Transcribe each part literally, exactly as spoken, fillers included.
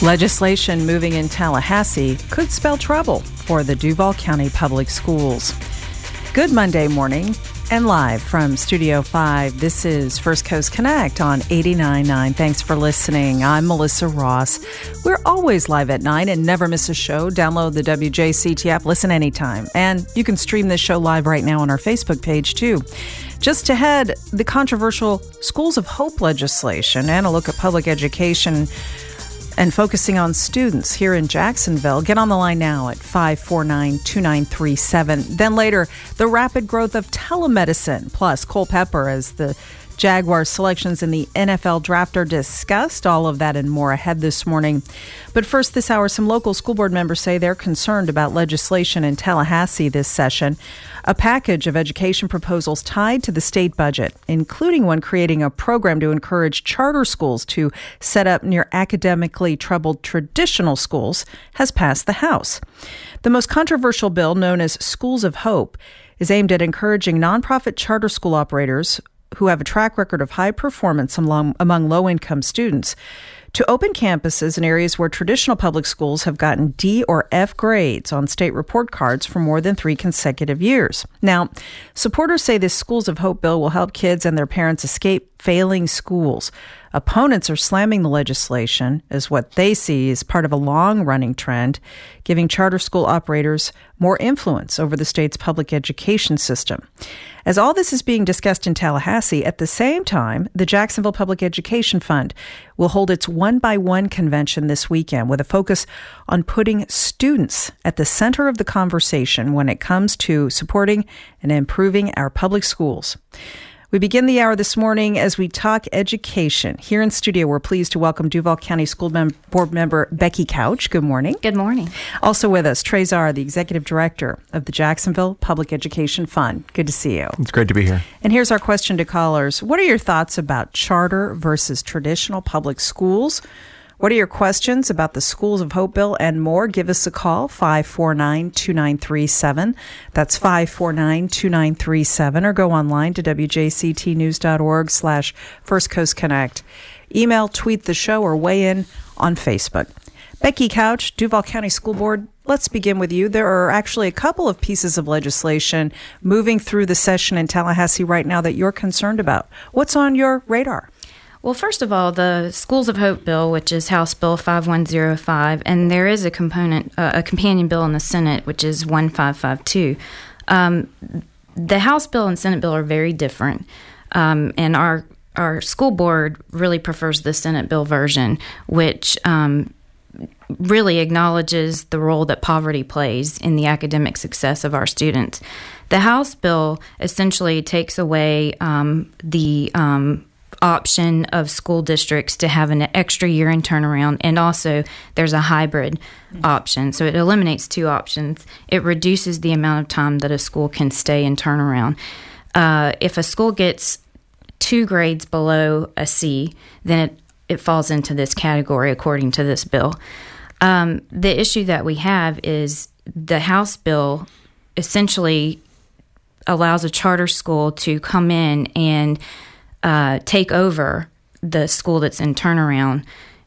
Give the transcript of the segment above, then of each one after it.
Legislation moving in Tallahassee could spell trouble for the Duval County Public Schools. Good Monday morning, and live from Studio five, this is First Coast Connect on eighty-nine point nine. Thanks for listening. I'm Melissa Ross. We're always live at nine and never miss a show. Download the W J C T app, listen anytime. And you can stream this show live right now on our Facebook page, too. Just ahead, the controversial Schools of Hope legislation and a look at public education and focusing on students here in Jacksonville. Get on the line now at five four nine, two nine three seven. Then later, the rapid growth of telemedicine, plus Cole Pepper as the Jaguars selections in the N F L draft are discussed. All of that and more ahead this morning. But first this hour, some local school board members say they're concerned about legislation in Tallahassee this session. A package of education proposals tied to the state budget, including one creating a program to encourage charter schools to set up near academically troubled traditional schools, has passed the House. The most controversial bill, known as Schools of Hope, is aimed at encouraging nonprofit charter school operators who have a track record of high performance among, among low-income students to open campuses in areas where traditional public schools have gotten D or F grades on state report cards for more than three consecutive years. Now, supporters say this Schools of Hope bill will help kids and their parents escape failing schools. Opponents are slamming the legislation as what they see as part of a long-running trend, giving charter school operators more influence over the state's public education system. As all this is being discussed in Tallahassee, at the same time, the Jacksonville Public Education Fund will hold its one-by-one convention this weekend with a focus on putting students at the center of the conversation when it comes to supporting and improving our public schools. We begin the hour this morning as we talk education. Here in studio, we're pleased to welcome Duval County School Mem- Board Member Becky Couch. Good morning. Good morning. Also with us, Trey Czar, the Executive Director of the Jacksonville Public Education Fund. Good to see you. It's great to be here. And here's our question to callers. What are your thoughts about charter versus traditional public schools? What are your questions about the Schools of Hope bill and more? Give us a call, five four nine, two nine three seven. That's five four nine, two nine three seven. Or go online to w j c t news dot org slash First Coast Connect. Email, tweet the show, or weigh in on Facebook. Becky Couch, Duval County School Board, let's begin with you. There are actually a couple of pieces of legislation moving through the session in Tallahassee right now that you're concerned about. What's on your radar? Well, first of all, the Schools of Hope bill, which is House Bill five one zero five, and there is a component, uh, a companion bill in the Senate, which is one five five two. Um, the House bill and Senate bill are very different, um, and our our school board really prefers the Senate bill version, which um, really acknowledges the role that poverty plays in the academic success of our students. The House bill essentially takes away um, the um, option of school districts to have an extra year in turnaround, and also there's a hybrid mm-hmm. option. So it eliminates two options. It reduces the amount of time that a school can stay in turnaround. Uh, if a school gets two grades below a C, then it, it falls into this category according to this bill. Um, the issue that we have is the House bill essentially allows a charter school to come in and Uh, take over the school that's in turnaround,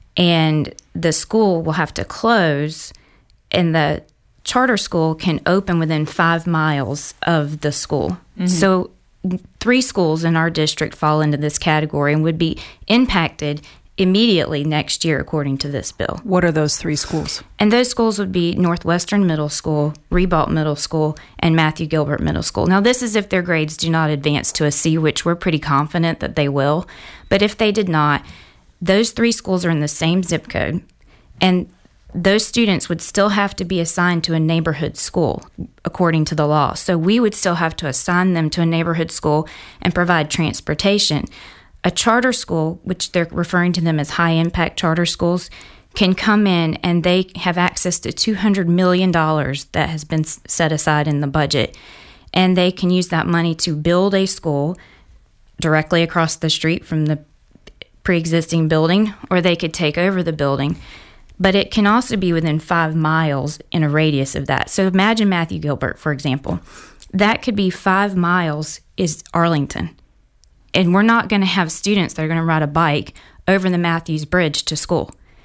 and the school will have to close, and the charter school can open within five miles of the school. Mm-hmm. So three schools in our district fall into this category and would be impacted immediately next year, according to this bill. What are those three schools? And those schools would be Northwestern Middle School, Ribault Middle School, and Matthew Gilbert Middle School. Now, this is if their grades do not advance to a C, which we're pretty confident that they will. But if they did not, those three schools are in the same zip code, and those students would still have to be assigned to a neighborhood school, according to the law. So we would still have to assign them to a neighborhood school and provide transportation. A charter school, which they're referring to them as high-impact charter schools, can come in and they have access to two hundred million dollars that has been set aside in the budget. And they can use that money to build a school directly across the street from the pre-existing building, or they could take over the building. But it can also be within five miles in a radius of that. So imagine Matthew Gilbert, for example. That could be five miles is Arlington. And we're not going to have students that are going to ride a bike over the Matthews Bridge to school.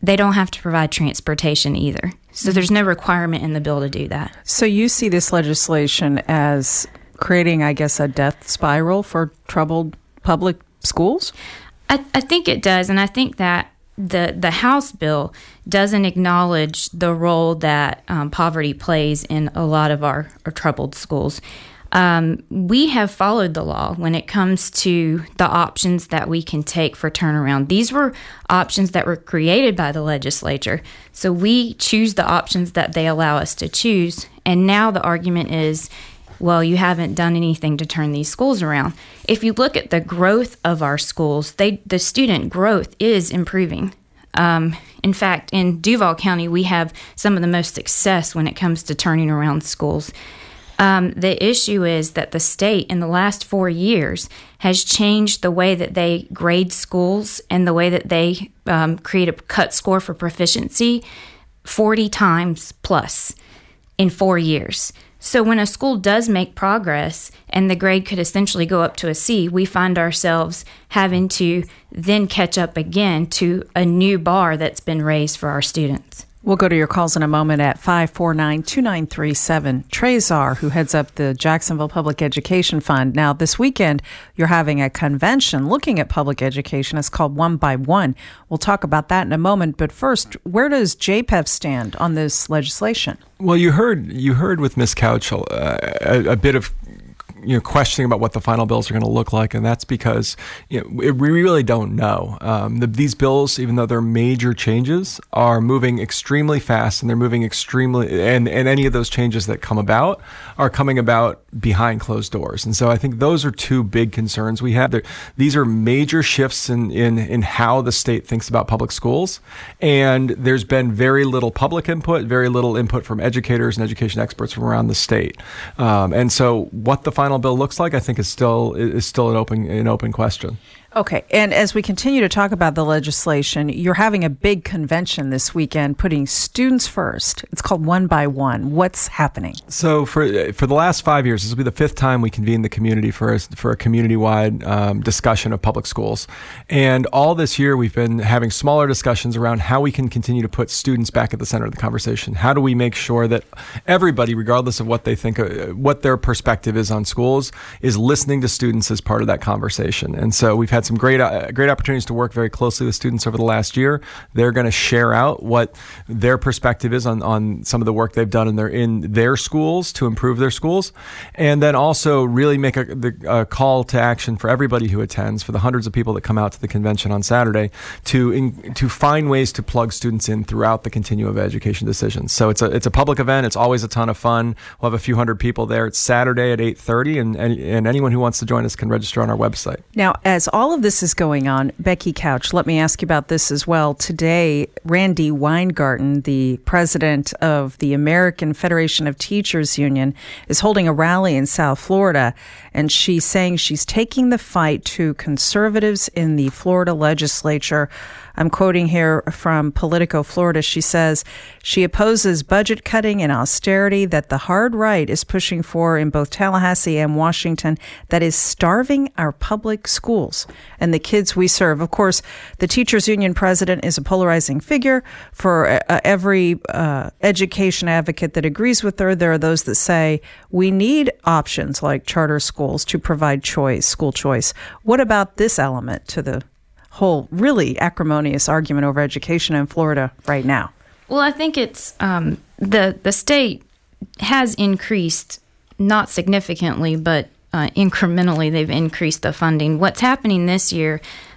they don't have to provide transportation either. So there's no requirement in the bill to do that. So you see this legislation as creating, I guess, a death spiral for troubled public schools? I, I think it does, and I think that the the House bill doesn't acknowledge the role that um, poverty plays in a lot of our, our troubled schools. Um, we have followed the law when it comes to the options that we can take for turnaround. These were options that were created by the legislature. So we choose the options that they allow us to choose. And now the argument is, well, you haven't done anything to turn these schools around. If you look at the growth of our schools, they, the student growth is improving. Um, in fact, in Duval County, we have some of the most success when it comes to turning around schools. Um, the issue is that the state in the last four years has changed the way that they grade schools and the way that they um, create a cut score for proficiency forty times plus in four years. So when a school does make progress and the grade could essentially go up to a C, we find ourselves having to then catch up again to a new bar that's been raised for our students. We'll go to your calls in a moment at five four nine, two nine three seven. Trey Czar, who heads up the Jacksonville Public Education Fund. Now, this weekend, you're having a convention looking at public education. It's called One by One. We'll talk about that in a moment. But first, where does J P E V stand on this legislation? Well, you heard you heard with Miz Couch uh, a, a bit of you know, questioning about what the final bills are going to look like, and that's because you know, we really don't know. Um, the, these bills, even though they're major changes, are moving extremely fast, and they're moving extremely, and, and any of those changes that come about are coming about behind closed doors. And so I think those are two big concerns we have. They're, these are major shifts in, in, in how the state thinks about public schools, and there's been very little public input, very little input from educators and education experts from around the state. Um, and so what the final bill looks like, I think, is still is still an open an open question. Okay, and as we continue to talk about the legislation, you're having a big convention this weekend, putting students first. It's called One by One. What's happening? So for for the last five years, this will be the fifth time we convene the community for a, for a community-wide um, discussion of public schools. And all this year, we've been having smaller discussions around how we can continue to put students back at the center of the conversation. How do we make sure that everybody, regardless of what they think, uh, what their perspective is on schools, is listening to students as part of that conversation? And so we've had some great uh, great opportunities to work very closely with students over the last year. They're going to share out what their perspective is on, on some of the work they've done in their in their schools to improve their schools, and then also really make a, the, a call to action for everybody who attends, for the hundreds of people that come out to the convention on Saturday, to in, to find ways to plug students in throughout the continuum of education decisions. So it's a it's a public event. It's always a ton of fun. We'll have a few hundred people there. It's Saturday at eight thirty, and, and and anyone who wants to join us can register on our website. Now, as all of this is going on, Becky Couch, let me ask you about this as well. Today, Randy Weingarten, the president of the American Federation of Teachers Union, is holding a rally in South Florida, and she's saying she's taking the fight to conservatives in the Florida legislature. I'm quoting here from Politico Florida. She says she opposes budget cutting and austerity that the hard right is pushing for in both Tallahassee and Washington that is starving our public schools and the kids we serve. Of course, the Teachers Union president is a polarizing figure. For uh, every uh, education advocate that agrees with her, there are those that say we need options like charter schools to provide choice, school choice. What about this element to the whole really acrimonious argument over education in Florida right now? Well, I think it's um, the the state has increased, not significantly, but uh, incrementally they've increased the funding. What's happening this year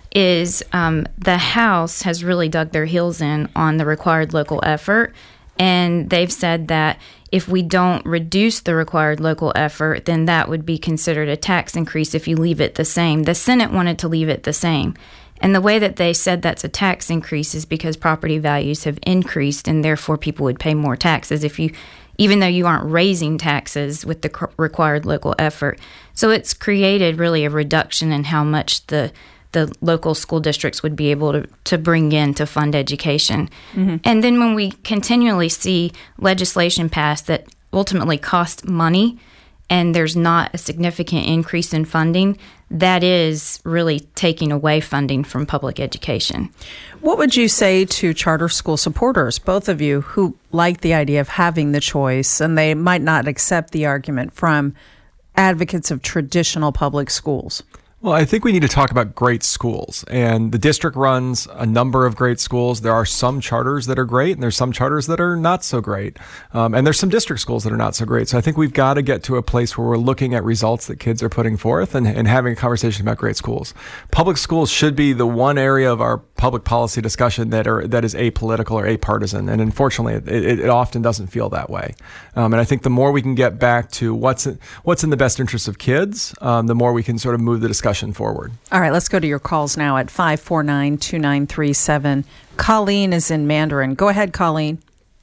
is um, the House has really dug their heels in on the required local effort, and they've said that if we don't reduce the required local effort, then that would be considered a tax increase if you leave it the same. The Senate wanted to leave it the same. And the way that they said that's a tax increase is because property values have increased, and therefore people would pay more taxes if you, even though you aren't raising taxes with the c- required local effort. So it's created really a reduction in how much the the local school districts would be able to, to bring in to fund education. Mm-hmm. And then when we continually see legislation passed that ultimately cost money, and there's not a significant increase in funding, that is really taking away funding from public education. What would you say to charter school supporters, both of you, who like the idea of having the choice and they might not accept the argument from advocates of traditional public schools? Well, I think we need to talk about great schools, and the district runs a number of great schools. There are some charters that are great, and there's some charters that are not so great. Um, and there's some district schools that are not so great. So I think we've got to get to a place where we're looking at results that kids are putting forth and, and having a conversation about great schools. Public schools should be the one area of our public policy discussion that are that is apolitical or apartisan. And unfortunately, it, it, it often doesn't feel that way. Um, and I think the more we can get back to what's in, what's in the best interest of kids, um, the more we can sort of move the discussion forward. All right, let's go to your calls now at five four nine, two nine three seven. Colleen is in Mandarin. Go ahead, Colleen.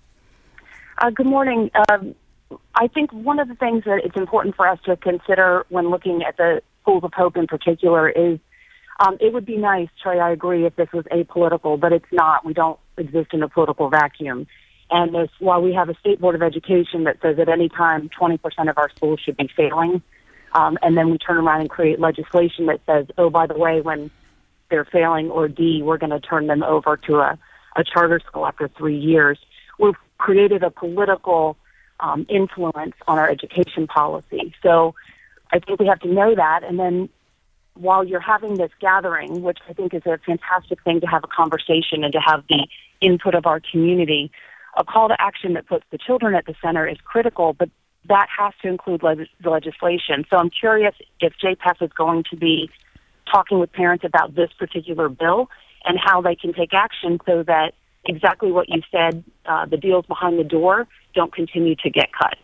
Uh, good morning. Um, I think one of the things that it's important for us to consider when looking at the Schools of Hope in particular is um, it would be nice, Trey, I agree, if this was apolitical, but it's not. We don't exist in a political vacuum. And this, while we have a State Board of Education that says at any time twenty percent of our schools should be failing, Um, and then we turn around and create legislation that says, oh, by the way, when they're failing or D, we're going to turn them over to a, a charter school after three years. We've created a political um, influence on our education policy. So I think we have to know that. And then while you're having this gathering, which I think is a fantastic thing to have a conversation and to have the input of our community, a call to action that puts the children at the center is critical, but that has to include leg- legislation. So I'm curious if J P E F is going to be talking with parents about this particular bill and how they can take action so that exactly what you said, uh, the deals behind the door, don't continue to get cut.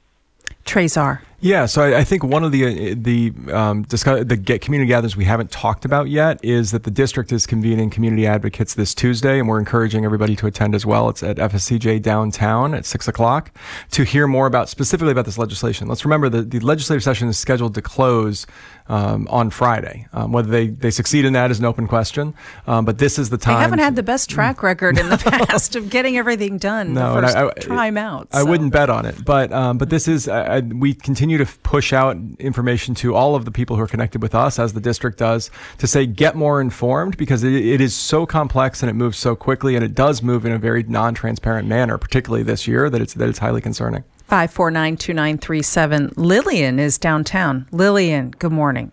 Trezar. Yeah, so I, I think one of the the um, discuss, the get community gatherings we haven't talked about yet is that the district is convening community advocates this Tuesday, and we're encouraging everybody to attend as well. It's at F S C J downtown at six o'clock to hear more about specifically about this legislation. Let's remember that the legislative session is scheduled to close um, on Friday. Um, whether they, they succeed in that is an open question, um, but this is the time. They haven't had the best track record in the past of getting everything done no, the first I, I, time out. So. I wouldn't bet on it, but um, but this is I, we continue to push out information to all of the people who are connected with us, as the district does, to say get more informed, because it, it is so complex and it moves so quickly, and it does move in a very non-transparent manner, particularly this year, that it's that it's highly concerning. five four nine, two nine three seven. Lillian is downtown. Lillian, good morning.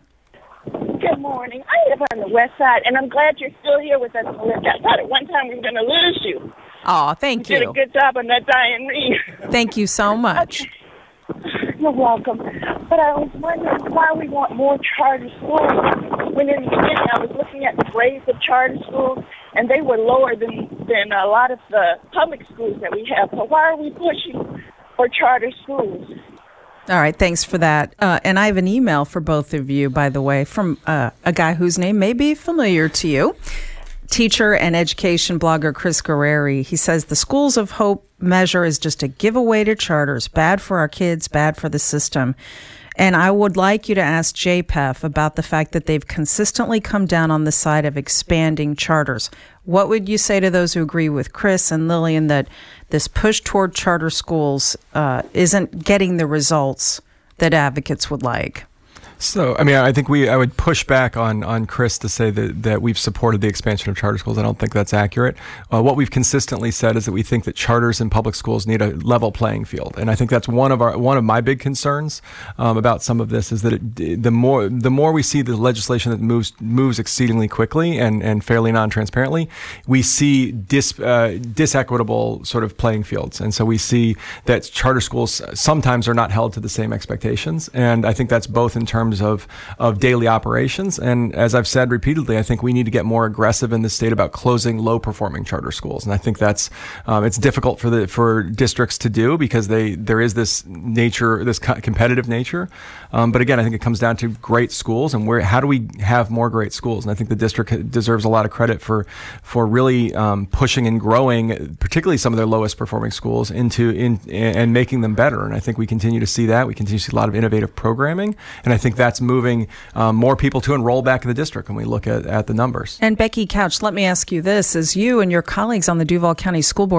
Good morning. I live on the west side, and I'm glad you're still here with us, Melissa. I thought at one time we were going to lose you. Oh, thank you. you. You did a good job on that Diane Reed. Thank you so much. Okay. You're welcome. But I was wondering why we want more charter schools. When in the beginning I was looking at the grades of charter schools, and they were lower than, than a lot of the public schools that we have. So why are we pushing for charter schools? All right, thanks for that. Uh, and I have an email for both of you, by the way, from uh, a guy whose name may be familiar to you. Teacher and education blogger Chris Guerreri. He says the Schools of Hope measure is just a giveaway to charters. Bad for our kids, bad for the system. And I would like you to ask J P E F about the fact that they've consistently come down on the side of expanding charters. What would you say to those who agree with Chris and Lillian that this push toward charter schools uh, isn't getting the results that advocates would like? So, I mean, I think we, I would push back on, on Chris to say that, that we've supported the expansion of charter schools. I don't think that's accurate. Uh, what we've consistently said is that we think that charters in public schools need a level playing field. And I think that's one of our, one of my big concerns, um, about some of this is that it, the more, the more we see the legislation that moves, moves exceedingly quickly and, and fairly non-transparently, we see dis, uh, disequitable sort of playing fields. And so we see that charter schools sometimes are not held to the same expectations. And I think that's both in terms of of daily operations, and as I've said repeatedly, I think we need to get more aggressive in the state about closing low performing charter schools, and I think that's um, it's difficult for the for districts to do because they there is this nature, this co- competitive nature. Um, but again, I think it comes down to great schools and where how do we have more great schools, and I think the district deserves a lot of credit for for really um, pushing and growing, particularly some of their lowest performing schools into in and making them better. And I think we continue to see that. We continue to see a lot of innovative programming, and I think that's moving um, more people to enroll back in the district when we look at, at the numbers. And Becky Couch, let me ask you this. As you and your colleagues on the Duval County School Board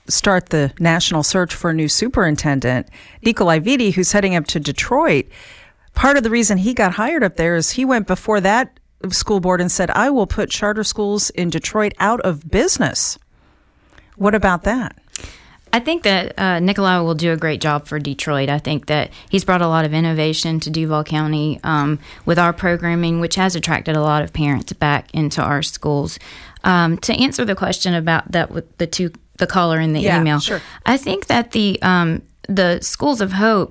start the national search for a new superintendent, Nikolai Vitti, who's heading up to Detroit. Part of the reason he got hired up there is he went before that school board and said, I will put charter schools in Detroit out of business. What about that? I think that uh, Nikolai will do a great job for Detroit. I think that he's brought a lot of innovation to Duval County um, with our programming, which has attracted a lot of parents back into our schools. Um, to answer the question about that with the two, the caller in the yeah, email, sure. I think that the um, the Schools of Hope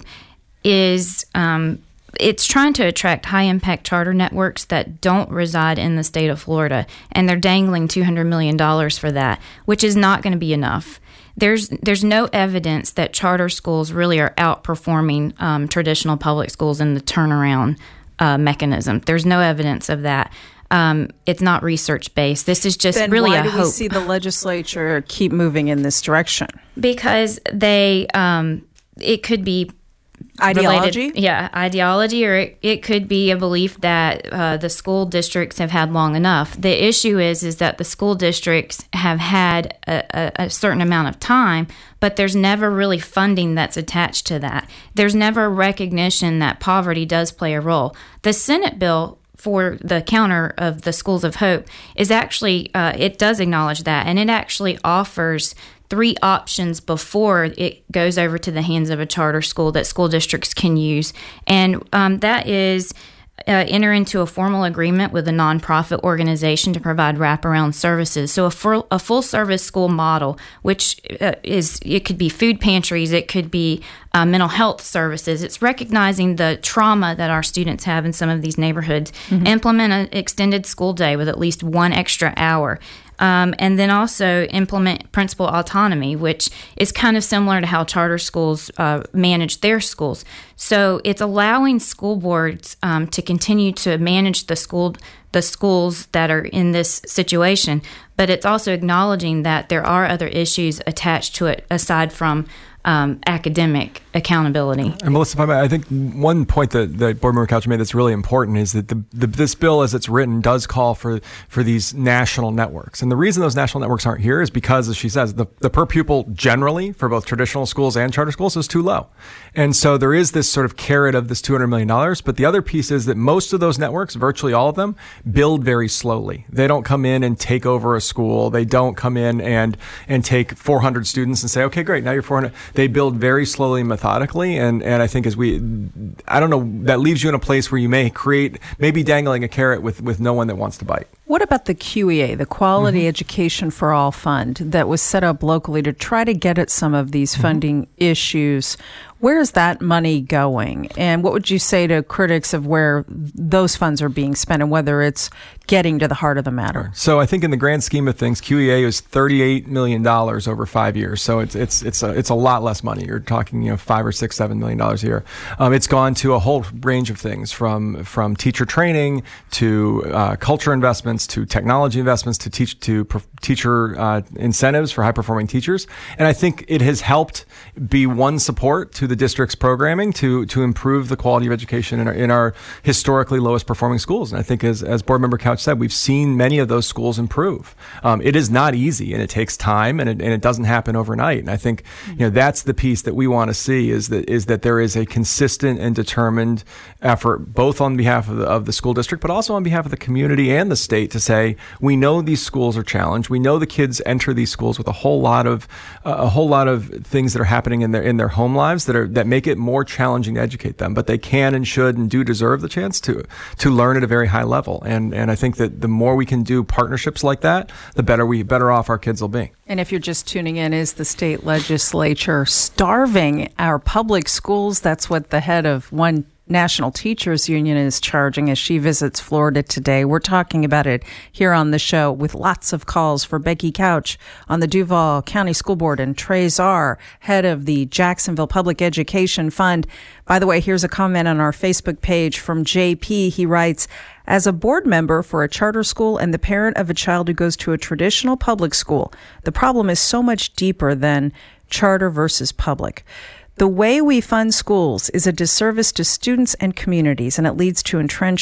is um, it's trying to attract high-impact charter networks that don't reside in the state of Florida, and they're dangling two hundred million dollars for that, which is not going to be enough. There's there's no evidence that charter schools really are outperforming um, traditional public schools in the turnaround uh, mechanism. There's no evidence of that. Um, it's not research-based. This is just then really why a do hope. we see the legislature keep moving in this direction? Because they, um, it could be Ideology? related, yeah, ideology, or it, it could be a belief that uh, the school districts have had long enough. The issue is is that the school districts have had a, a, a certain amount of time, but there's never really funding that's attached to that. There's never recognition that poverty does play a role. The Senate bill for the counter of the Schools of Hope is actually, uh, it does acknowledge that, and it actually offers three options before it goes over to the hands of a charter school that school districts can use. And um, that is uh, enter into a formal agreement with a nonprofit organization to provide wraparound services. So a full, a full service school model, which uh, is, it could be food pantries, it could be uh, mental health services. It's recognizing the trauma that our students have in some of these neighborhoods. Mm-hmm. Implement an extended school day with at least one extra hour. Um, and then also implement principal autonomy, which is kind of similar to how charter schools uh, manage their schools. So it's allowing school boards um, to continue to manage the school, the schools that are in this situation, but it's also acknowledging that there are other issues attached to it aside from Um, academic accountability. And Melissa, I think one point that, that Board Member Couch made that's really important is that the, the, this bill, as it's written, does call for for these national networks. And the reason those national networks aren't here is because, as she says, the, the per pupil generally for both traditional schools and charter schools is too low. And so there is this sort of carrot of this two hundred million dollars. But the other piece is that most of those networks, virtually all of them, build very slowly. They don't come in and take over a school. They don't come in and and take four hundred students and say, okay, great, now you're four hundred. They build very slowly and methodically, and, and I think as we, I don't know, that leaves you in a place where you may create, maybe dangling a carrot with, with no one that wants to bite. What about the Q E A, the Quality Mm-hmm. Education for All Fund, that was set up locally to try to get at some of these funding mm-hmm. issues? Where is that money going? And what would you say to critics of where those funds are being spent and whether it's getting to the heart of the matter? So I think in the grand scheme of things, Q E A is thirty-eight million dollars over five years. So it's it's it's a, it's a lot less money. You're talking, you know, five or six, seven million dollars a year. Um, it's gone to a whole range of things, from from teacher training to uh, culture investments to technology investments to teach to pro- teacher uh, incentives for high performing teachers. And I think it has helped be one support to the district's programming to to improve the quality of education in our, in our historically lowest performing schools. And I think, as as Board Member Couch said, we've seen many of those schools improve. Um, it is not easy, and it takes time, and it, and it doesn't happen overnight. And I think, you know, that's the piece that we want to see, is that is that there is a consistent and determined effort, both on behalf of the, of the school district, but also on behalf of the community and the state, to say, we know these schools are challenged. We know the kids enter these schools with a whole lot of uh, a whole lot of things that are happening in their in their home lives that are that make it more challenging to educate them. But they can and should and do deserve the chance to to learn at a very high level. And and I think that the more we can do partnerships like that, the better we better off our kids will be. And if you're just tuning in, is the state legislature starving our public schools? That's what the head of one National Teachers Union is charging as she visits Florida today. We're talking about it here on the show with lots of calls for Becky Couch on the Duval County School Board and Trey Czar, head of the Jacksonville Public Education Fund. By the way, here's a comment on our Facebook page from J P. He writes, as a board member for a charter school and the parent of a child who goes to a traditional public school, the problem is so much deeper than charter versus public. The way we fund schools is a disservice to students and communities, and it leads to entrenched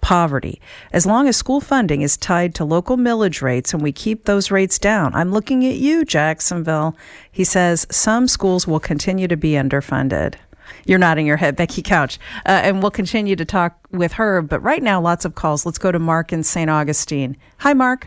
poverty. As long as school funding is tied to local millage rates and we keep those rates down, I'm looking at you, Jacksonville. He says some schools will continue to be underfunded. You're nodding your head, Becky Couch. Uh, and we'll continue to talk with her. But right now, lots of calls. Let's go to Mark in Saint Augustine. Hi, Mark.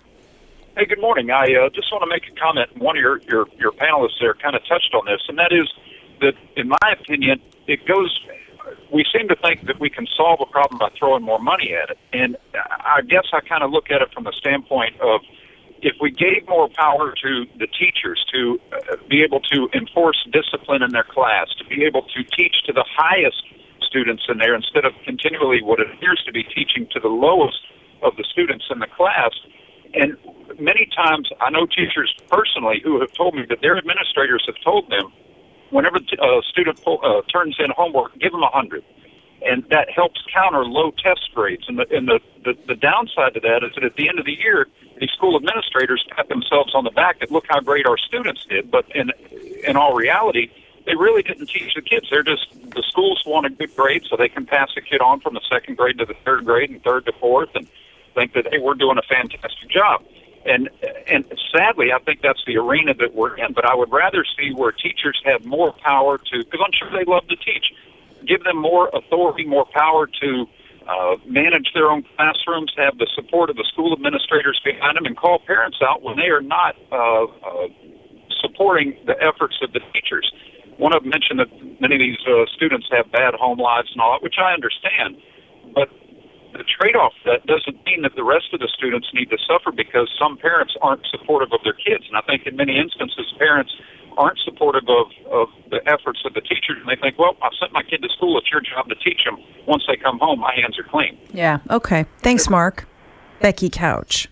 Hey, good morning. I uh, just want to make a comment. One of your, your, your panelists there kind of touched on this, and that is that, in my opinion, it goes, we seem to think that we can solve a problem by throwing more money at it. And I guess I kind of look at it from the standpoint of if we gave more power to the teachers to uh, be able to enforce discipline in their class, to be able to teach to the highest students in there instead of continually what it appears to be teaching to the lowest of the students in the class. And many times I know teachers personally who have told me that their administrators have told them whenever a student uh, turns in homework, give them a hundred. And that helps counter low test grades. And, the, and the, the, the downside to that is that at the end of the year, these school administrators pat themselves on the back that look how great our students did. But in in all reality, they really didn't teach the kids. They're just, the schools want a good grade so they can pass a kid on from the second grade to the third grade and third to fourth and think that, hey, we're doing a fantastic job. And and sadly, I think that's the arena that we're in. But I would rather see where teachers have more power to, because I'm sure they love to teach, give them more authority, more power to uh, manage their own classrooms, have the support of the school administrators behind them, and call parents out when they are not uh, uh, supporting the efforts of the teachers. One of them mentioned that many of these uh, students have bad home lives and all that, which I understand. But the trade-off of that doesn't mean that the rest of the students need to suffer because some parents aren't supportive of their kids. And I think in many instances, parents aren't supportive of, of the efforts of the teachers, and they think, well, I sent my kid to school, it's your job to teach them. Once they come home, my hands are clean. Yeah, okay. Thanks, Mark. Becky Couch.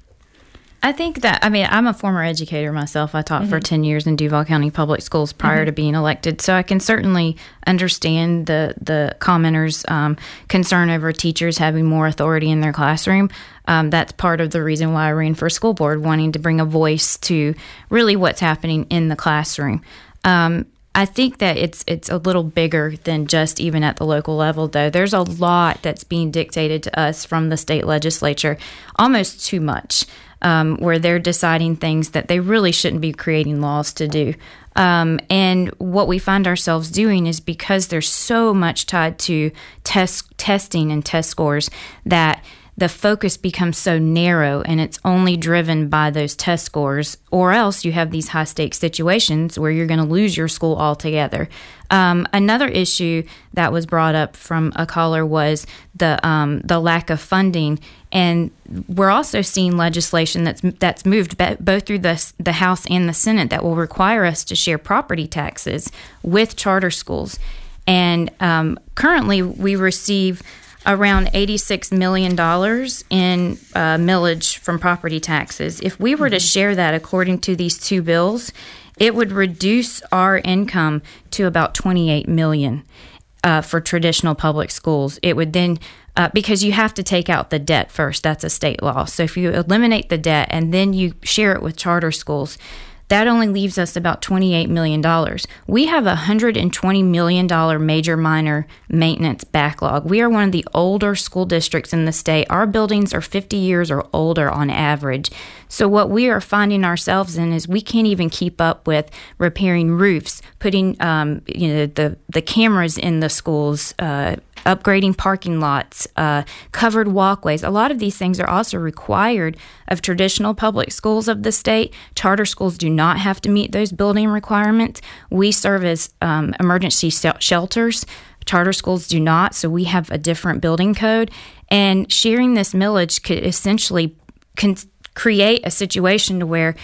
I think that, I mean, I'm a former educator myself. I taught mm-hmm. for ten years in Duval County Public Schools prior mm-hmm. to being elected. So I can certainly understand the, the commenters' um, concern over teachers having more authority in their classroom. Um, that's part of the reason why I ran for school board, wanting to bring a voice to really what's happening in the classroom. Um, I think that it's it's a little bigger than just even at the local level, though. There's a lot that's being dictated to us from the state legislature, almost too much, um, where they're deciding things that they really shouldn't be creating laws to do. Um, and what we find ourselves doing is because there's so much tied to test testing and test scores that the focus becomes so narrow and it's only driven by those test scores, or else you have these high stakes situations where you're going to lose your school altogether. Um, another issue that was brought up from a caller was the um, the lack of funding, and we're also seeing legislation that's that's moved be- both through the the House and the Senate that will require us to share property taxes with charter schools. And um, currently, we receive around eighty-six million dollars in uh, millage from property taxes. If we were to share that according to these two bills, it would reduce our income to about twenty-eight million dollars uh, for traditional public schools. It would then, uh, because you have to take out the debt first, that's a state law. So if you eliminate the debt and then you share it with charter schools, that only leaves us about twenty-eight million dollars. We have a one hundred twenty million dollars major minor maintenance backlog. We are one of the older school districts in the state. Our buildings are fifty years or older on average. So what we are finding ourselves in is we can't even keep up with repairing roofs, putting um, you know the, the cameras in the schools, uh, upgrading parking lots, uh, covered walkways. A lot of these things are also required of traditional public schools of the state. Charter schools do not have to meet those building requirements. We serve as um, emergency shelters. Charter schools do not, so we have a different building code. And sharing this millage could essentially con- create a situation to where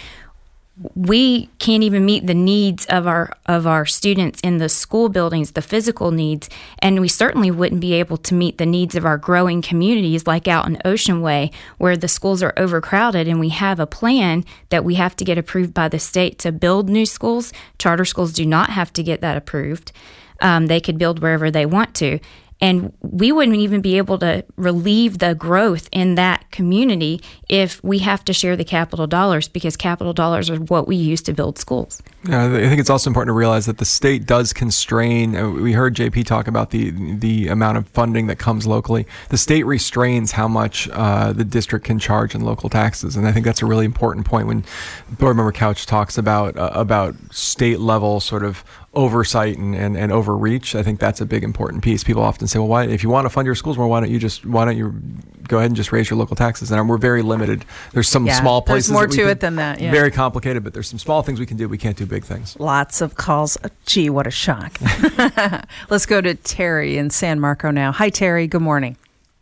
we can't even meet the needs of our of our students in the school buildings, the physical needs, and we certainly wouldn't be able to meet the needs of our growing communities like out in Ocean Way, where the schools are overcrowded and we have a plan that we have to get approved by the state to build new schools. Charter schools do not have to get that approved. Um, they could build wherever they want to. And we wouldn't even be able to relieve the growth in that community if we have to share the capital dollars, because capital dollars are what we use to build schools. Yeah, I think it's also important to realize that the state does constrain. We heard J P talk about the the amount of funding that comes locally. The state restrains how much uh, the district can charge in local taxes, and I think that's a really important point when Board Member Couch talks about uh, about state level sort of oversight and, and, and overreach. I think that's a big important piece. People often say, well, why, if you want to fund your schools more, why don't you just why don't you go ahead and just raise your local taxes? And we're very limited. There's some yeah, small places. There's more that we to can, it than that. Yeah. Very complicated, but there's some small things we can do. We can't do big things. Lots of calls. Gee, what a shock. Let's go to Terry in San Marco now. Hi, Terry. Good morning.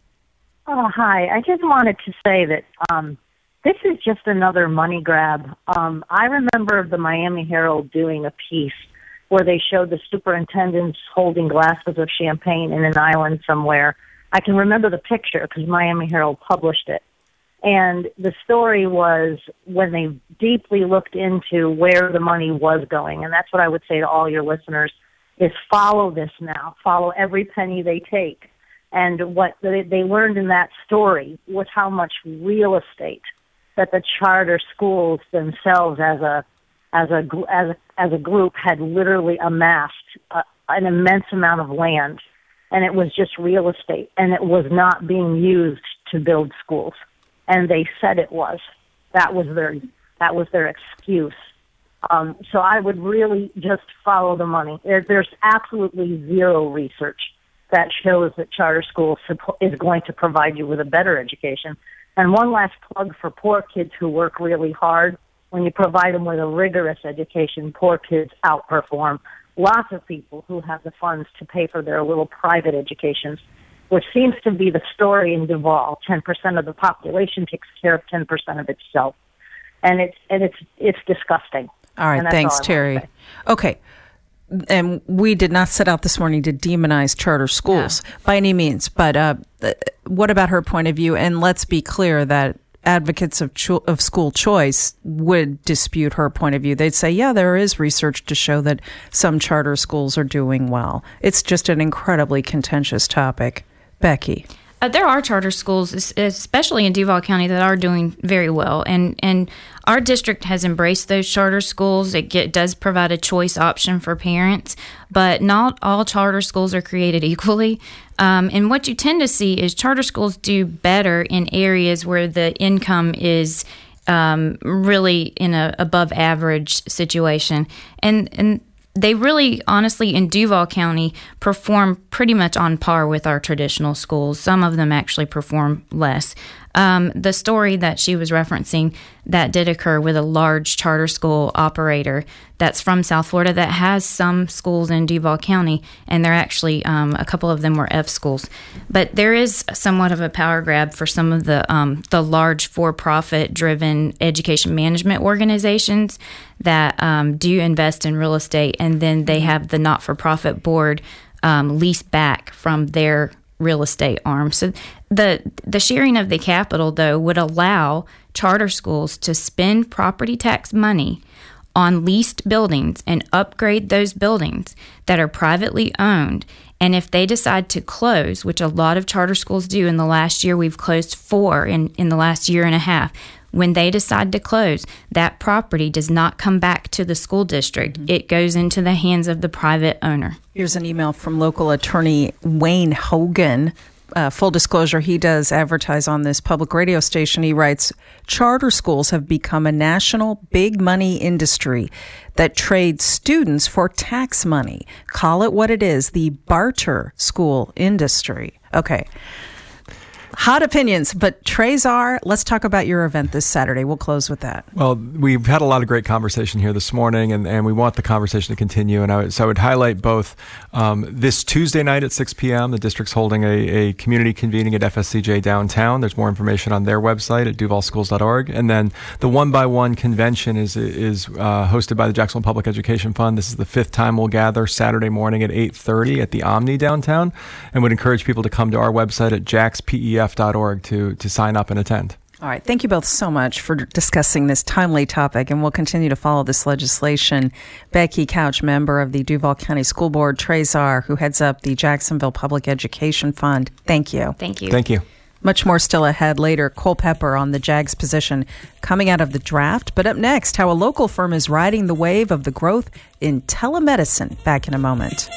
Oh, hi. I just wanted to say that um, this is just another money grab. Um, I remember the Miami Herald doing a piece where they showed the superintendents holding glasses of champagne in an island somewhere. I can remember the picture because Miami Herald published it. And the story was when they deeply looked into where the money was going. And that's what I would say to all your listeners is follow this now. Follow every penny they take. And what they learned in that story was how much real estate that the charter schools themselves as a as a as a, as a group had literally amassed uh, an immense amount of land, and it was just real estate, and it was not being used to build schools. And they said it was. That was their that was their excuse. Um, so I would really just follow the money. There, there's absolutely zero research that shows that charter schools is going to provide you with a better education. And one last plug for poor kids who work really hard. When you provide them with a rigorous education, poor kids outperform lots of people who have the funds to pay for their little private educations, which seems to be the story in Duval. ten percent of the population takes care of ten percent of itself. And it's and it's it's disgusting. All right, thanks, Terry. Okay. And we did not set out this morning to demonize charter schools yeah. by any means. But uh, what about her point of view? And let's be clear that advocates of cho- of school choice would dispute her point of view. They'd say, yeah, there is research to show that some charter schools are doing well. It's just an incredibly contentious topic. Becky. Uh, there are charter schools, especially in Duval County, that are doing very well. And, and our district has embraced those charter schools. It get, does provide a choice option for parents, but not all charter schools are created equally. Um, and what you tend to see is charter schools do better in areas where the income is um, really in a above average situation. And, and they really, honestly, in Duval County, perform pretty much on par with our traditional schools. Some of them actually perform less. Um, the story that she was referencing that did occur with a large charter school operator that's from South Florida that has some schools in Duval County, and they're actually, um, a couple of them were F schools. But there is somewhat of a power grab for some of the um, the large for-profit driven education management organizations that um, do invest in real estate, and then they have the not-for-profit board um, lease back from their real estate arm. So the the sharing of the capital, though, would allow charter schools to spend property tax money on leased buildings and upgrade those buildings that are privately owned. And if they decide to close, which a lot of charter schools do, in the last year we've closed four in, in the last year and a half, when they decide to close, that property does not come back to the school district. Mm-hmm. It goes into the hands of the private owner. Here's an email from local attorney Wayne Hogan. Uh, full disclosure, he does advertise on this public radio station. He writes, charter schools have become a national big money industry that trades students for tax money. Call it what it is, the barter school industry. Okay. Hot opinions, but Trezar, let's talk about your event this Saturday. We'll close with that. Well, we've had a lot of great conversation here this morning, and, and we want the conversation to continue. And I would, so I would highlight both um, this Tuesday night at six p.m., the district's holding a, a community convening at F S C J downtown. There's more information on their website at duval schools dot org. And then the one-by-one convention is is uh, hosted by the Jacksonville Public Education Fund. This is the fifth time we'll gather Saturday morning at eight thirty at the Omni downtown, and would encourage people to come to our website at jax p e f dot org to, to sign up and attend. All right. Thank you both so much for discussing this timely topic, and we'll continue to follow this legislation. Becky Couch, member of the Duval County School Board, Trezar, who heads up the Jacksonville Public Education Fund. Thank you. Thank you. Thank you. Much more still ahead later. Culpepper on the Jags position coming out of the draft. But up next, how a local firm is riding the wave of the growth in telemedicine. Back in a moment.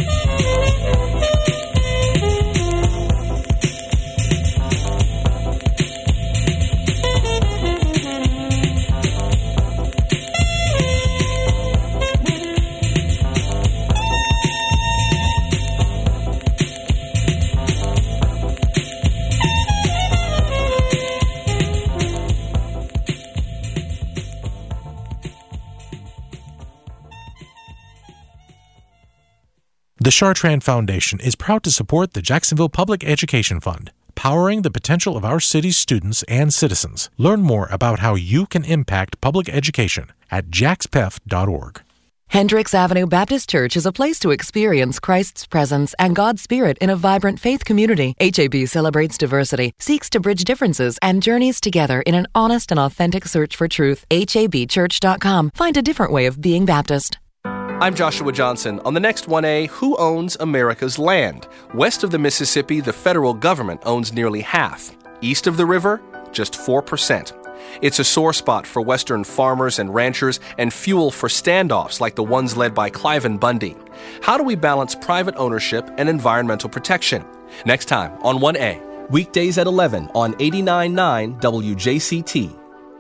The Chartrand Foundation is proud to support the Jacksonville Public Education Fund, powering the potential of our city's students and citizens. Learn more about how you can impact public education at jax p e f dot org. Hendricks Avenue Baptist Church is a place to experience Christ's presence and God's Spirit in a vibrant faith community. H A B celebrates diversity, seeks to bridge differences, and journeys together in an honest and authentic search for truth. H A B church dot com. Find a different way of being Baptist. I'm Joshua Johnson. On the next one A, who owns America's land? West of the Mississippi, the federal government owns nearly half. East of the river, just four percent. It's a sore spot for Western farmers and ranchers and fuel for standoffs like the ones led by Cliven Bundy. How do we balance private ownership and environmental protection? Next time on one A, weekdays at eleven on eighty-nine point nine W J C T.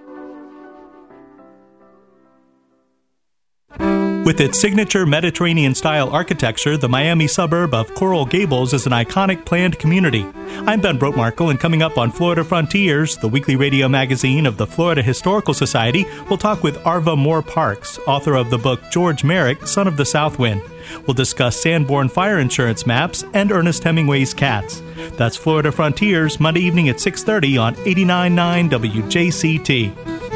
With its signature Mediterranean-style architecture, the Miami suburb of Coral Gables is an iconic planned community. I'm Ben Brotmarkle, and coming up on Florida Frontiers, the weekly radio magazine of the Florida Historical Society, we'll talk with Arva Moore Parks, author of the book George Merrick, Son of the South Wind. We'll discuss Sanborn fire insurance maps and Ernest Hemingway's cats. That's Florida Frontiers, Monday evening at six thirty on eighty-nine point nine W J C T.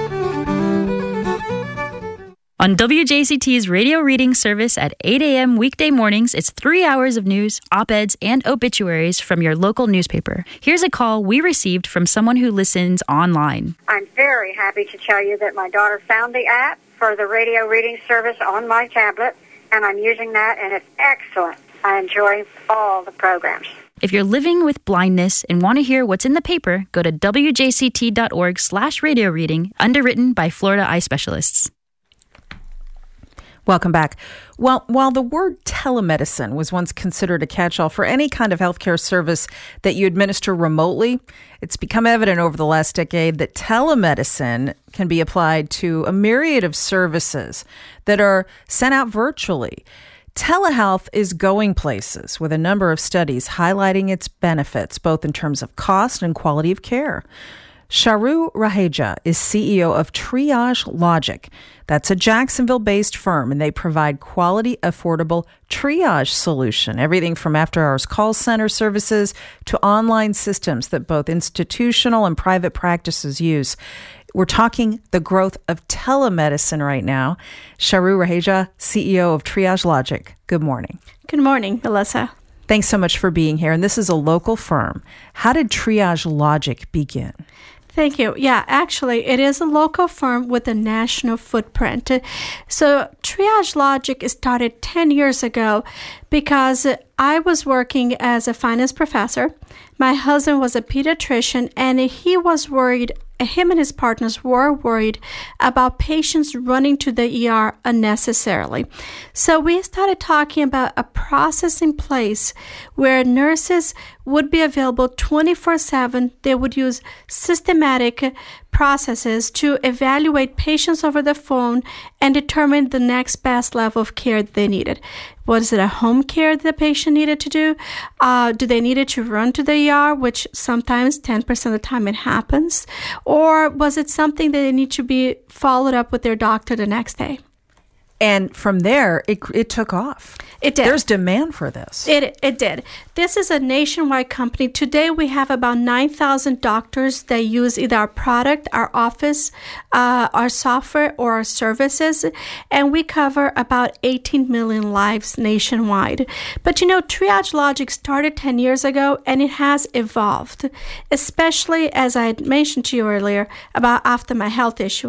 On W J C T's radio reading service at eight a.m. weekday mornings, it's three hours of news, op-eds, and obituaries from your local newspaper. Here's a call we received from someone who listens online. I'm very happy to tell you that my daughter found the app for the radio reading service on my tablet, and I'm using that, and it's excellent. I enjoy all the programs. If you're living with blindness and want to hear what's in the paper, go to w j c t dot org slash radio reading, underwritten by Florida Eye Specialists. Welcome back. Well, while the word telemedicine was once considered a catch-all for any kind of healthcare service that you administer remotely, it's become evident over the last decade that telemedicine can be applied to a myriad of services that are sent out virtually. Telehealth is going places with a number of studies highlighting its benefits, both in terms of cost and quality of care. Charu Raheja is C E O of Triage Logic. That's a Jacksonville-based firm, and they provide quality, affordable triage solution, everything from after-hours call center services to online systems that both institutional and private practices use. We're talking the growth of telemedicine right now. Charu Raheja, C E O of Triage Logic. Good morning. Good morning, Melissa. Thanks so much for being here. And this is a local firm. How did Triage Logic begin? Thank you. Yeah, actually, it is a local firm with a national footprint. So Triage Logic started ten years ago because I was working as a finance professor. My husband was a pediatrician, and he was worried, him and his partners were worried about patients running to the E R unnecessarily. So we started talking about a process in place where nurses would be available twenty-four seven. They would use systematic processes to evaluate patients over the phone and determine the next best level of care they needed. Was it a home care the patient needed to do? Uh, do they needed to run to the E R, which sometimes ten percent of the time it happens? Or was it something that they need to be followed up with their doctor the next day? And from there, it it took off. It did. There's demand for this. It it did. This is a nationwide company. Today, we have about nine thousand doctors that use either our product, our office, uh, our software, or our services, and we cover about eighteen million lives nationwide. But you know, Triage Logic started ten years ago, and it has evolved, especially as I had mentioned to you earlier about after my health issue in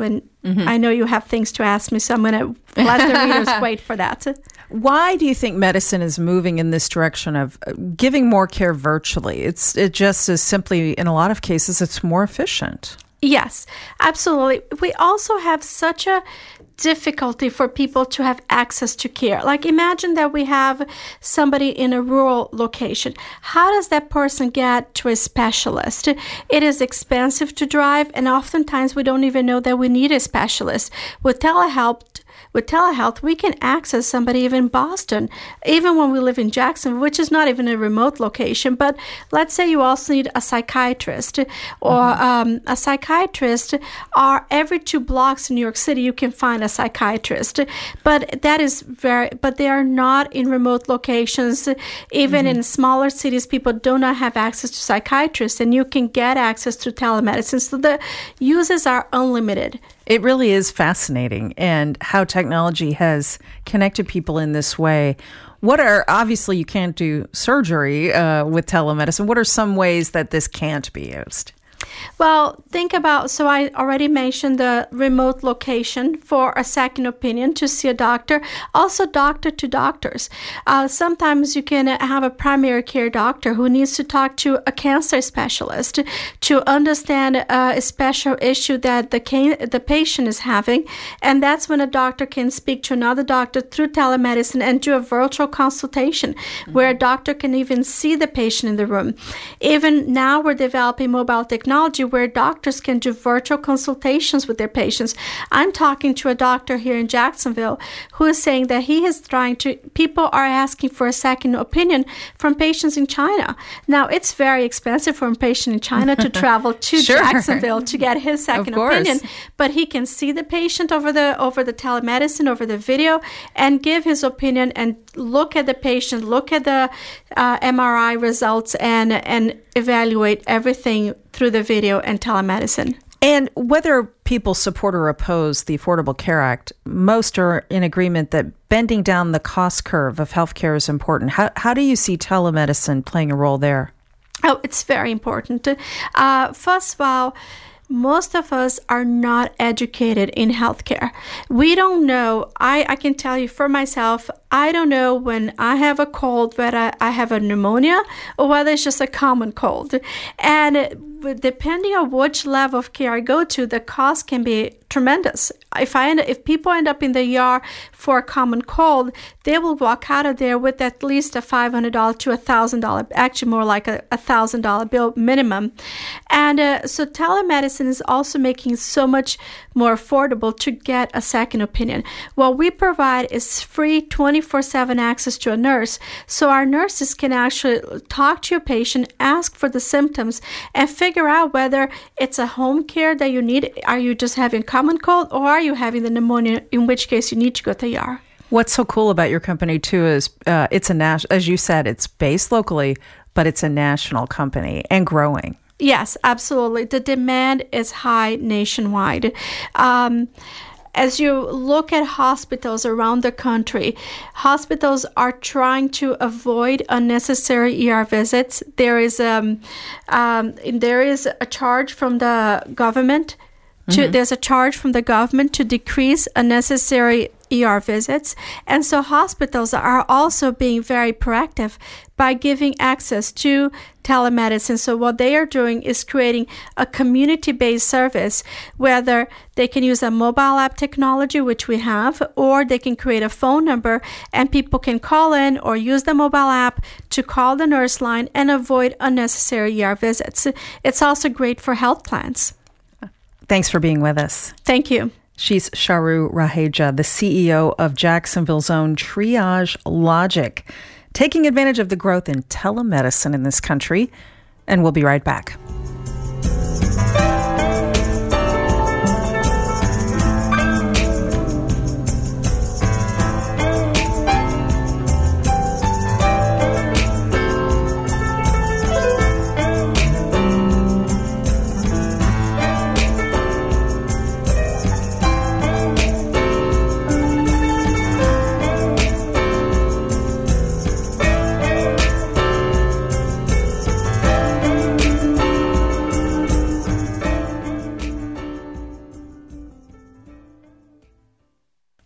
Mm-hmm. I know you have things to ask me, so I'm going to let the readers wait for that. Why do you think medicine is moving in this direction of giving more care virtually? It's it just is simply, in a lot of cases, it's more efficient. Yes, absolutely. We also have such a difficulty for people to have access to care. Like, imagine that we have somebody in a rural location. How does that person get to a specialist? It is expensive to drive, and oftentimes we don't even know that we need a specialist. With telehealth, With telehealth, we can access somebody even in Boston, even when we live in Jacksonville, which is not even a remote location. But let's say you also need a psychiatrist, or mm-hmm. um, a psychiatrist, or every two blocks in New York City, you can find a psychiatrist. But that is very, but they are not in remote locations. Even mm-hmm. in smaller cities, people do not have access to psychiatrists, and you can get access through telemedicine. So the uses are unlimited. It really is fascinating, and how technology has connected people in this way. What are, obviously you can't do surgery uh, with telemedicine. What are some ways that this can't be used? Well, think about, so I already mentioned the remote location for a second opinion to see a doctor. Also, doctor to doctors. Uh, sometimes you can have a primary care doctor who needs to talk to a cancer specialist to understand uh, a special issue that the can- the patient is having. And that's when a doctor can speak to another doctor through telemedicine and do a virtual consultation, mm-hmm. where a doctor can even see the patient in the room. Even now, we're developing mobile technology where doctors can do virtual consultations with their patients. I'm talking to a doctor here in Jacksonville who is saying that he is trying to, people are asking for a second opinion from patients in China. Now, it's very expensive for a patient in China to travel to sure. Jacksonville to get his second of course. opinion, but he can see the patient over the over the telemedicine, over the video, and give his opinion and look at the patient, look at the uh, M R I results, and and evaluate everything through the video and telemedicine. And whether people support or oppose the Affordable Care Act, most are in agreement that bending down the cost curve of healthcare is important. How how do you see telemedicine playing a role there? Oh, it's very important. Uh, first of all, most of us are not educated in healthcare. We don't know. I, I can tell you for myself, I don't know when I have a cold, whether I, I have a pneumonia or whether it's just a common cold. And depending on which level of care I go to, the cost can be tremendous. If I end, if people end up in the E R for a common cold, they will walk out of there with at least a five hundred dollars to a one thousand dollars, actually more like a one thousand dollars bill minimum. And uh, so telemedicine is also making it so much more affordable to get a second opinion. What we provide is free twenty-four seven access to a nurse. So our nurses can actually talk to your patient, ask for the symptoms, and figure out whether it's a home care that you need. Are you just having common cold, or are you having the pneumonia, in which case you need to go to the E R? What's so cool about your company, too, is uh, it's a national, as you said, it's based locally, but it's a national company and growing. Yes, absolutely. The demand is high nationwide. Um, As you look at hospitals around the country, hospitals are trying to avoid unnecessary E R visits. There is um, um there is a charge from the government. To, mm-hmm. There's a charge from the government to decrease unnecessary E R visits. And so hospitals are also being very proactive by giving access to telemedicine. So what they are doing is creating a community-based service, whether they can use a mobile app technology, which we have, or they can create a phone number and people can call in or use the mobile app to call the nurse line and avoid unnecessary E R visits. It's also great for health plans. Thanks for being with us. Thank you. She's Charu Raheja, the C E O of Jacksonville's own Triage Logic, taking advantage of the growth in telemedicine in this country. And we'll be right back.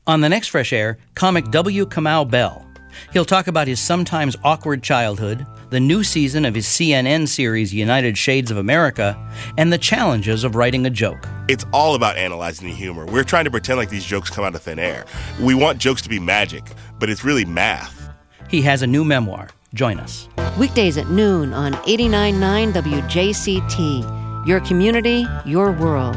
On the next Fresh Air, comic W. Kamau Bell. He'll talk about his sometimes awkward childhood, the new season of his C N N series United Shades of America, and the challenges of writing a joke. It's all about analyzing the humor. We're trying to pretend like these jokes come out of thin air. We want jokes to be magic, but it's really math. He has a new memoir. Join us. Weekdays at noon on eighty-nine point nine W J C T. Your community, your world.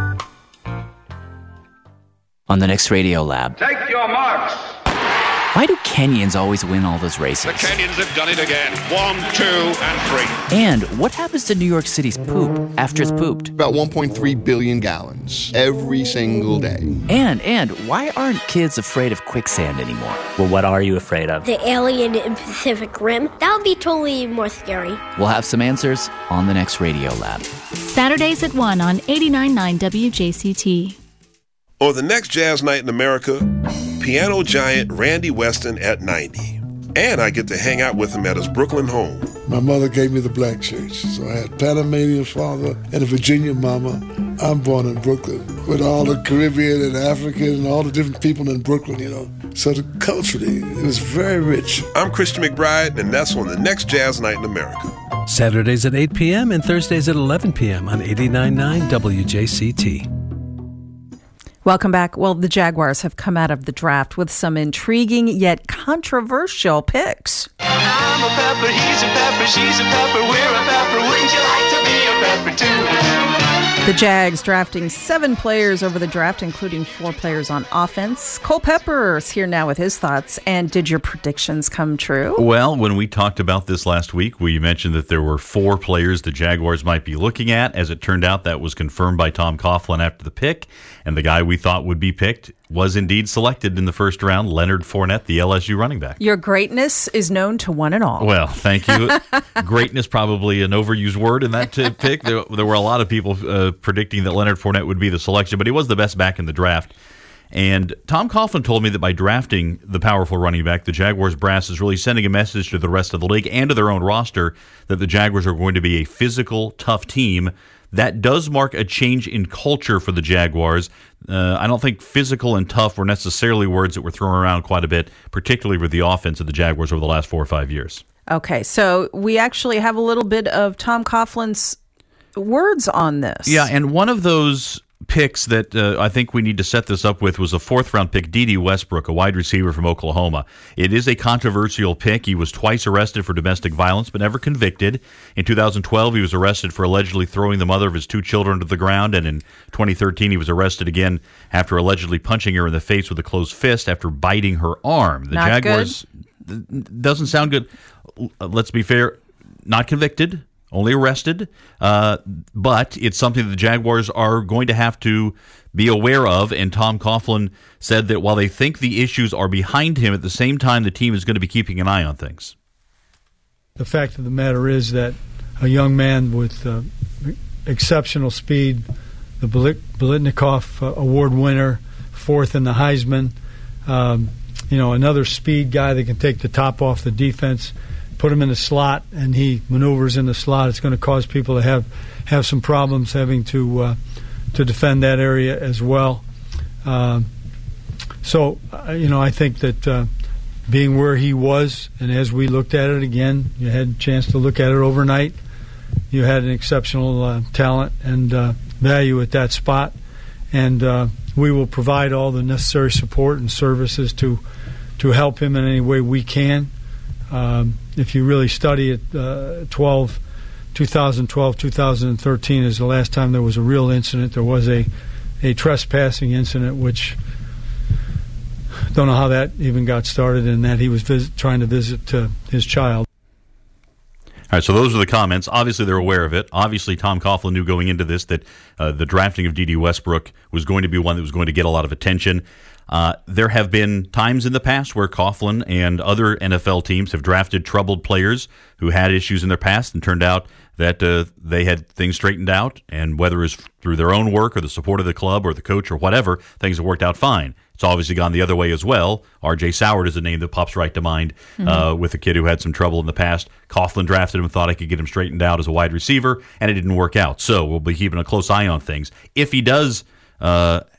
On the next Radio Lab. Take your marks. Why do Kenyans always win all those races? The Kenyans have done it again. One, two, and three. And what happens to New York City's poop after it's pooped? About one point three billion gallons every single day. And, and why aren't kids afraid of quicksand anymore? Well, what are you afraid of? The alien in Pacific Rim. That would be totally more scary. We'll have some answers on the next Radio Lab. Saturdays at one on eighty-nine point nine W J C T. On the next Jazz Night in America, piano giant Randy Weston at ninety. And I get to hang out with him at his Brooklyn home. My mother gave me the black church, so I had Panamanian father and a Virginia mama. I'm born in Brooklyn with all the Caribbean and African and all the different people in Brooklyn, you know. So the culturally, it was very rich. I'm Christian McBride, and that's on the next Jazz Night in America. Saturdays at eight p.m. and Thursdays at eleven p.m. on eighty-nine point nine W J C T. Welcome back. Well, the Jaguars have come out of the draft with some intriguing yet controversial picks. I'm a pepper, he's a pepper, she's a pepper, we're a pepper. Wouldn't you like to be a pepper too? The Jags drafting seven players over the draft, including four players on offense. Cole Pepper's here now with his thoughts. And did your predictions come true? Well, when we talked about this last week, we mentioned that there were four players the Jaguars might be looking at. As it turned out, that was confirmed by Tom Coughlin after the pick. And the guy we thought would be picked was indeed selected in the first round, Leonard Fournette, the L S U running back. Your greatness is known to one and all. Well, thank you. Greatness, probably an overused word in that t- pick. There, there were a lot of people uh, predicting that Leonard Fournette would be the selection, but he was the best back in the draft. And Tom Coughlin told me that by drafting the powerful running back, the Jaguars brass is really sending a message to the rest of the league and to their own roster that the Jaguars are going to be a physical, tough team. That does mark a change in culture for the Jaguars. Uh, I don't think physical and tough were necessarily words that were thrown around quite a bit, particularly with the offense of the Jaguars over the last four or five years. Okay, so we actually have a little bit of Tom Coughlin's words on this. Yeah, and one of those picks that uh, I think we need to set this up with was a fourth-round pick, Dede Westbrook, a wide receiver from Oklahoma. It is a controversial pick. He was twice arrested for domestic violence, but never convicted. In two thousand twelve, he was arrested for allegedly throwing the mother of his two children to the ground, and in twenty thirteen, he was arrested again after allegedly punching her in the face with a closed fist after biting her arm. The Not Jaguars good. Doesn't sound good. Let's be fair, not convicted. Only arrested, uh, but it's something that the Jaguars are going to have to be aware of, and Tom Coughlin said that while they think the issues are behind him, at the same time the team is going to be keeping an eye on things. The fact of the matter is that a young man with uh, exceptional speed, the Biletnikoff uh, Award winner, fourth in the Heisman, um, you know, another speed guy that can take the top off the defense, put him in the slot, and he maneuvers in the slot. It's going to cause people to have, have some problems having to uh, to defend that area as well. Um, so, uh, you know, I think that uh, being where he was, and as we looked at it again, you had a chance to look at it overnight. You had an exceptional uh, talent and uh, value at that spot, and uh, we will provide all the necessary support and services to to help him in any way we can. Um, if you really study it, uh, twelve, twenty twelve, twenty thirteen is the last time there was a real incident. There was a, a trespassing incident, which don't know how that even got started, and that he was visit, trying to visit uh, his child. All right, so those are the comments. Obviously, they're aware of it. Obviously, Tom Coughlin knew going into this that uh, the drafting of Dede Westbrook was going to be one that was going to get a lot of attention. Uh, there have been times in the past where Coughlin and other N F L teams have drafted troubled players who had issues in their past and turned out that uh, they had things straightened out, and whether it's through their own work or the support of the club or the coach or whatever, things have worked out fine. It's obviously gone the other way as well. R J Soward is a name that pops right to mind mm-hmm. uh, with a kid who had some trouble in the past. Coughlin drafted him, thought I could get him straightened out as a wide receiver, and it didn't work out. So we'll be keeping a close eye on things. If he does uh,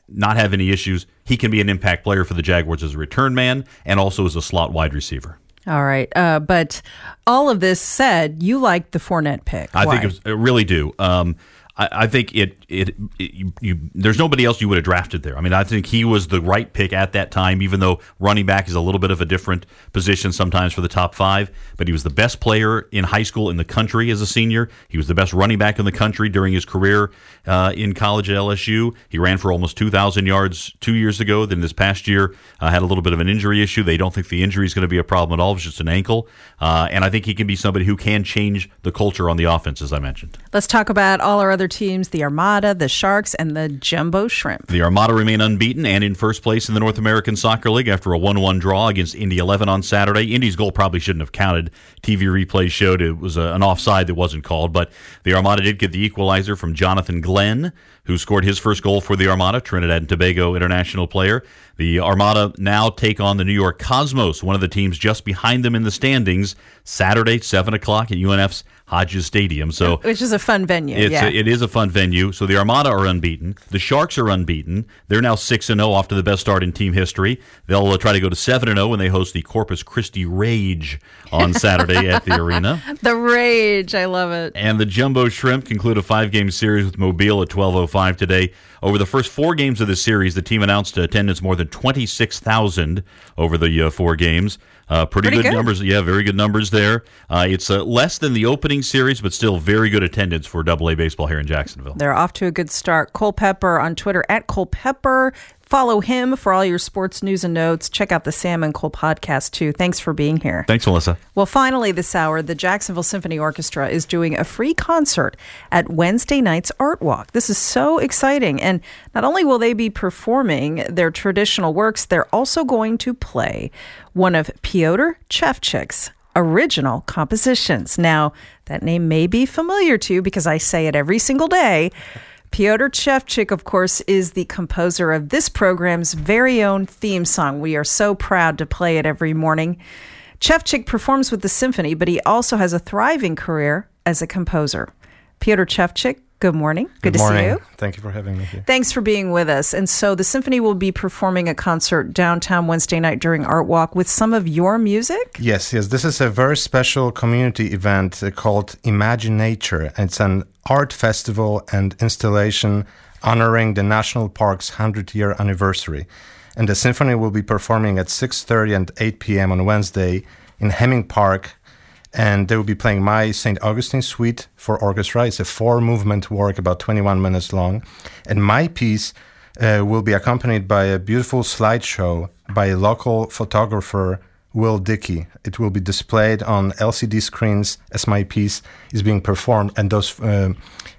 not have any issues. He can be an impact player for the Jaguars as a return man and also as a slot wide receiver. All right. Uh, but all of this said, you like the Fournette pick. I Why? think it was, I really do. Um, I, I think it, it, it you, you, there's nobody else you would have drafted there. I mean, I think he was the right pick at that time, even though running back is a little bit of a different position sometimes for the top five. But he was the best player in high school in the country as a senior. He was the best running back in the country during his career uh, in college at L S U. He ran for almost two thousand yards two years ago. Then this past year uh, had a little bit of an injury issue. They don't think the injury is going to be a problem at all. It's just an ankle. Uh, and I think he can be somebody who can change the culture on the offense, as I mentioned. Let's talk about all our other teams, the Armada, the Sharks, and the Jumbo Shrimp. The Armada remain unbeaten and in first place in the North American Soccer League after a one one draw against Indy eleven on Saturday. Indy's goal probably shouldn't have counted. T V replays showed it was a, an offside that wasn't called, but the Armada did get the equalizer from Jonathan Glenn, who scored his first goal for the Armada, Trinidad and Tobago international player. The Armada now take on the New York Cosmos, one of the teams just behind them in the standings, Saturday, seven o'clock at U N F's Hodges Stadium. So, Which is a fun venue. It's yeah. a, it is a fun venue. So the Armada are unbeaten. The Sharks are unbeaten. They're now six and oh off to the best start in team history. They'll uh, try to go to seven and oh when they host the Corpus Christi Rage on Saturday at the arena. The Rage. I love it. And the Jumbo Shrimp conclude a five-game series with Mobile at twelve oh five today. Over the first four games of the series, the team announced attendance more than twenty-six thousand over the uh, four games. Uh, pretty, Pretty good, good numbers. Yeah, very good numbers there. Uh, it's uh, less than the opening series, but still very good attendance for double A baseball here in Jacksonville. They're off to a good start. Cole Pepper on Twitter, at Cole Pepper. Follow him for all your sports news and notes. Check out the Sam and Cole podcast, too. Thanks for being here. Thanks, Melissa. Well, finally this hour, the Jacksonville Symphony Orchestra is doing a free concert at Wednesday night's Art Walk. This is so exciting. And not only will they be performing their traditional works, they're also going to play one of Pyotr Shevchuk's original compositions. Now, that name may be familiar to you because I say it every single day. Pyotr Shevchuk, of course, is the composer of this program's very own theme song. We are so proud to play it every morning. Shevchuk performs with the symphony, but he also has a thriving career as a composer. Pyotr Shevchuk, good morning. Good, Good to morning. see you. Thank you for having me here. Thanks for being with us. And so the symphony will be performing a concert downtown Wednesday night during Art Walk with some of your music? Yes, yes. This is a very special community event called Imagine Nature. It's an art festival and installation honoring the National Park's hundredth-year anniversary. And the symphony will be performing at six thirty and eight p.m. on Wednesday in Hemming Park. And they will be playing my Saint Augustine Suite for orchestra. It's a four-movement work, about twenty-one minutes long. And my piece uh, will be accompanied by a beautiful slideshow by a local photographer, Will Dickey. It will be displayed on L C D screens as my piece is being performed, and those uh,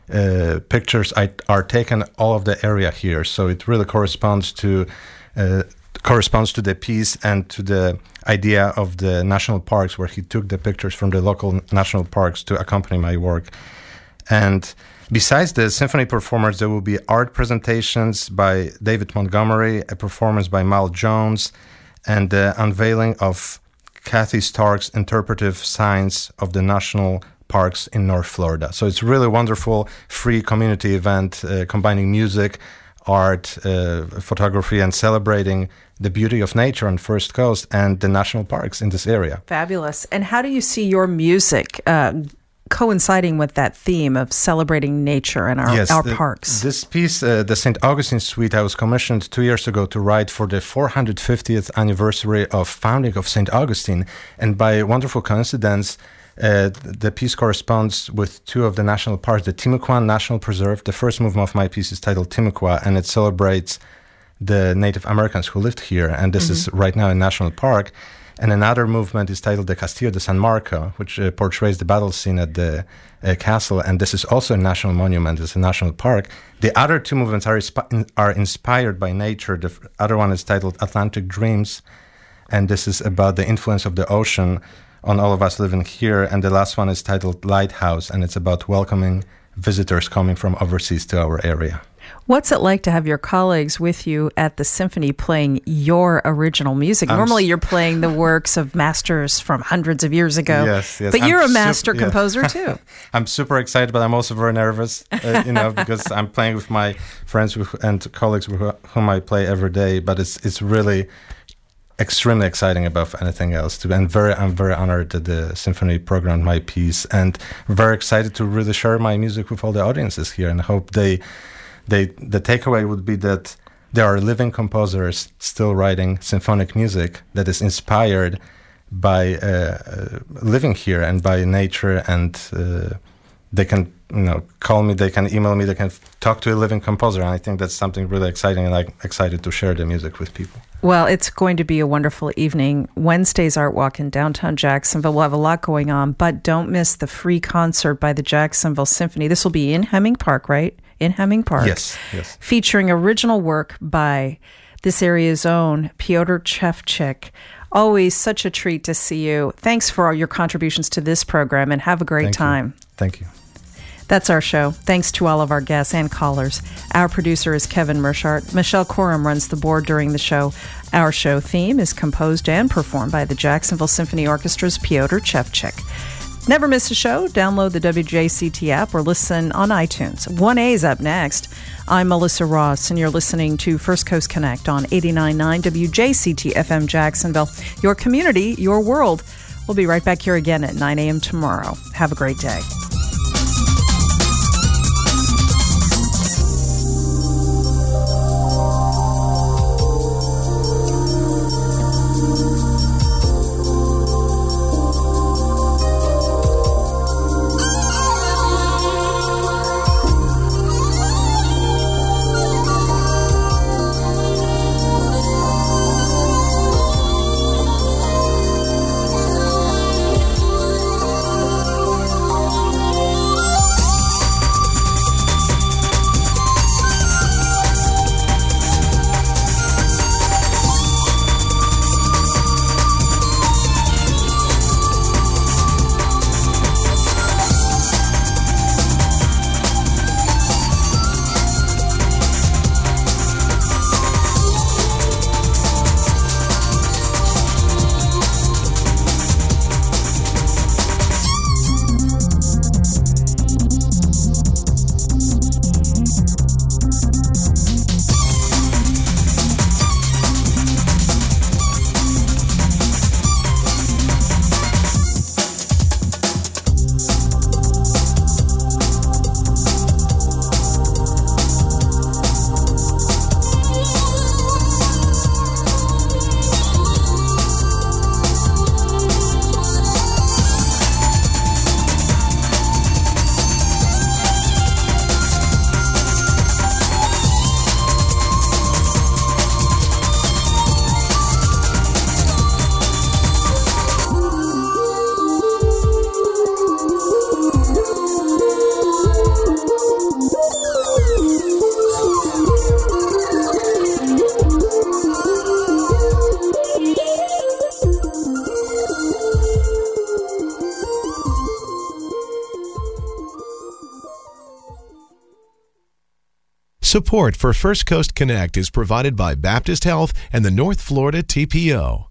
uh, pictures I, are taken all of the area here. So it really corresponds to uh, corresponds to the piece and to the idea of the national parks, where he took the pictures from the local national parks to accompany my work. And besides the symphony performers, there will be art presentations by David Montgomery, a performance by Mal Jones, and the unveiling of Kathy Stark's interpretive science of the national parks in North Florida. So it's a really wonderful free community event uh, combining music, art, uh, photography, and celebrating the beauty of nature on First Coast and the national parks in this area. Fabulous. And how do you see your music uh, coinciding with that theme of celebrating nature and our, yes, our the, parks? This piece, uh, the Saint Augustine Suite, I was commissioned two years ago to write for the four hundred fiftieth anniversary of founding of Saint Augustine. And by a wonderful coincidence, Uh, the piece corresponds with two of the national parks, the Timucuan National Preserve. The first movement of my piece is titled Timucua, and it celebrates the Native Americans who lived here, and this mm-hmm. is right now a national park. And another movement is titled the Castillo de San Marco, which uh, portrays the battle scene at the uh, castle, and this is also a national monument, it's a national park. The other two movements are, inspi- are inspired by nature. The f- other one is titled Atlantic Dreams, and this is about the influence of the ocean on all of us living here. And the last one is titled Lighthouse, and it's about welcoming visitors coming from overseas to our area. What's it like to have your colleagues with you at the symphony playing your original music? I'm Normally, s- you're playing the works of masters from hundreds of years ago. Yes, yes. But I'm you're a sup- master yeah. composer, too. I'm super excited, but I'm also very nervous, uh, you know, because I'm playing with my friends with, and colleagues with whom I play every day. But it's it's really extremely exciting above anything else. To and very, I'm very honored that the symphony programmed my piece, and very excited to really share my music with all the audiences here, and hope they. They, the takeaway would be that there are living composers still writing symphonic music that is inspired by uh, uh, living here and by nature, and uh, they can, you know, call me, they can email me, they can f- talk to a living composer. And I think that's something really exciting, and I'm excited to share the music with people. Well, it's going to be a wonderful evening. Wednesday's Art Walk in downtown Jacksonville. We'll have a lot going on, but don't miss the free concert by the Jacksonville Symphony. This will be in Hemming Park, right? In Hemming Park. Yes, yes. Featuring original work by this area's own Pyotr Shevchik. Always such a treat to see you. Thanks for all your contributions to this program, and have a great Thank time. You. Thank you. That's our show. Thanks to all of our guests and callers. Our producer is Kevin Mershart. Michelle Coram runs the board during the show. Our show theme is composed and performed by the Jacksonville Symphony Orchestra's Pyotr Shevchik. Never miss a show. Download the W J C T app or listen on iTunes. one A is up next. I'm Melissa Ross, and you're listening to First Coast Connect on eighty-nine point nine W J C T F M Jacksonville. Your community, your world. We'll be right back here again at nine a.m. tomorrow. Have a great day. Support for First Coast Connect is provided by Baptist Health and the North Florida T P O.